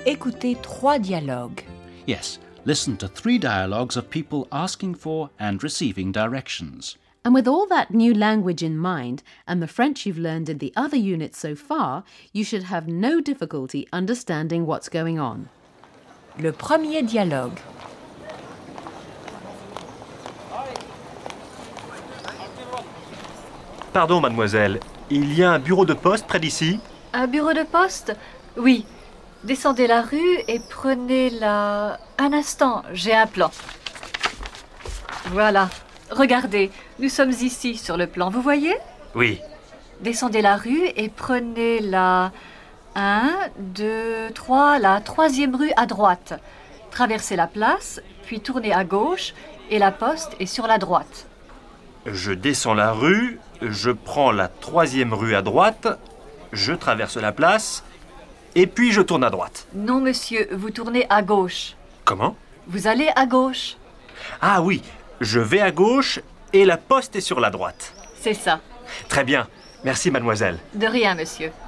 Écoutez 3 dialogues. Yes, listen to 3 dialogues of people asking for and receiving directions. And with all that new language in mind and the French you've learned in the other units so far, you should have no difficulty understanding what's going on. Le premier dialogue. Pardon, mademoiselle, il y a un bureau de poste près d'ici? Un bureau de poste? Oui. Descendez la rue et prenez la... Un instant, j'ai un plan. Voilà. Regardez, nous sommes ici sur le plan, vous voyez? Oui. Descendez la rue et prenez la 1, 2, 3, la 3e rue à droite. Traversez la place, puis tournez à gauche et la poste est sur la droite. Je descends la rue, je prends la 3e rue à droite, je traverse la place et puis je tourne à droite. Non, monsieur, vous tournez à gauche. Comment? Vous allez à gauche. Ah oui, je vais à gauche et la poste est sur la droite. C'est ça. Très bien. Merci, mademoiselle. De rien, monsieur.